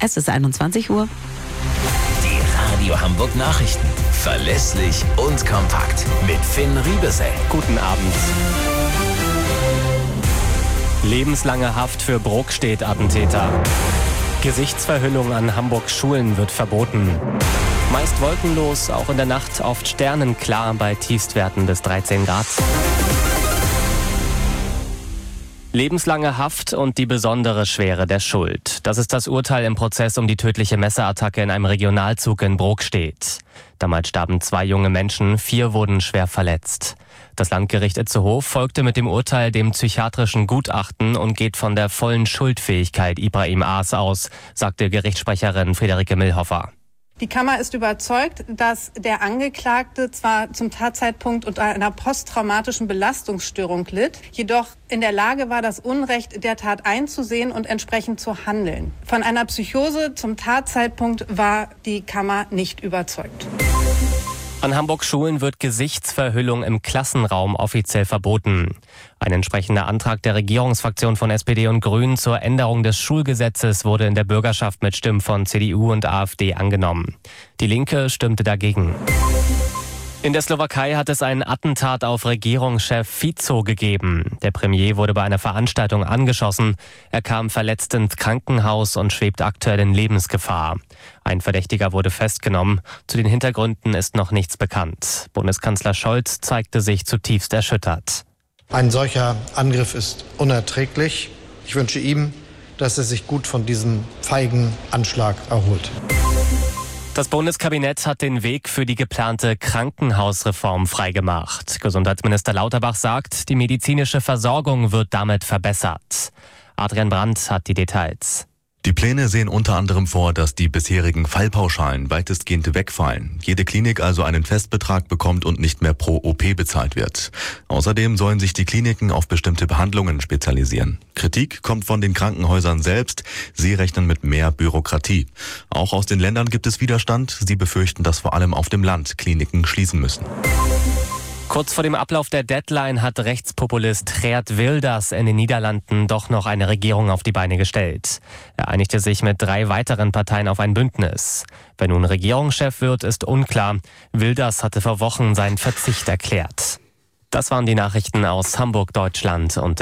Es ist 21 Uhr. Die Radio Hamburg Nachrichten. Verlässlich und kompakt. Mit Finn Riebesell. Guten Abend. Lebenslange Haft für Brokstedt-Attentäter. Gesichtsverhüllung an Hamburgs Schulen wird verboten. Meist wolkenlos, auch in der Nacht oft sternenklar bei Tiefstwerten bis 13 Grad. Lebenslange Haft und die besondere Schwere der Schuld. Das ist das Urteil im Prozess um die tödliche Messerattacke in einem Regionalzug in Brokstedt. Damals starben 2 junge Menschen, 4 wurden schwer verletzt. Das Landgericht Itzehoe folgte mit dem Urteil dem psychiatrischen Gutachten und geht von der vollen Schuldfähigkeit Ibrahim A.'s aus, sagte Gerichtssprecherin Friederike Millhofer. Die Kammer ist überzeugt, dass der Angeklagte zwar zum Tatzeitpunkt unter einer posttraumatischen Belastungsstörung litt, jedoch in der Lage war, das Unrecht der Tat einzusehen und entsprechend zu handeln. Von einer Psychose zum Tatzeitpunkt war die Kammer nicht überzeugt. An Hamburgs Schulen wird Gesichtsverhüllung im Klassenraum offiziell verboten. Ein entsprechender Antrag der Regierungsfraktion von SPD und Grünen zur Änderung des Schulgesetzes wurde in der Bürgerschaft mit Stimmen von CDU und AfD angenommen. Die Linke stimmte dagegen. In der Slowakei hat es einen Attentat auf Regierungschef Fico gegeben. Der Premier wurde bei einer Veranstaltung angeschossen. Er kam verletzt ins Krankenhaus und schwebt aktuell in Lebensgefahr. Ein Verdächtiger wurde festgenommen. Zu den Hintergründen ist noch nichts bekannt. Bundeskanzler Scholz zeigte sich zutiefst erschüttert. Ein solcher Angriff ist unerträglich. Ich wünsche ihm, dass er sich gut von diesem feigen Anschlag erholt. Das Bundeskabinett hat den Weg für die geplante Krankenhausreform freigemacht. Gesundheitsminister Lauterbach sagt, die medizinische Versorgung wird damit verbessert. Adrian Brandt hat die Details. Die Pläne sehen unter anderem vor, dass die bisherigen Fallpauschalen weitestgehend wegfallen. Jede Klinik also einen Festbetrag bekommt und nicht mehr pro OP bezahlt wird. Außerdem sollen sich die Kliniken auf bestimmte Behandlungen spezialisieren. Kritik kommt von den Krankenhäusern selbst. Sie rechnen mit mehr Bürokratie. Auch aus den Ländern gibt es Widerstand. Sie befürchten, dass vor allem auf dem Land Kliniken schließen müssen. Kurz vor dem Ablauf der Deadline hat Rechtspopulist Geert Wilders in den Niederlanden doch noch eine Regierung auf die Beine gestellt. Er einigte sich mit 3 weiteren Parteien auf ein Bündnis. Wer nun Regierungschef wird, ist unklar. Wilders hatte vor Wochen seinen Verzicht erklärt. Das waren die Nachrichten aus Hamburg, Deutschland und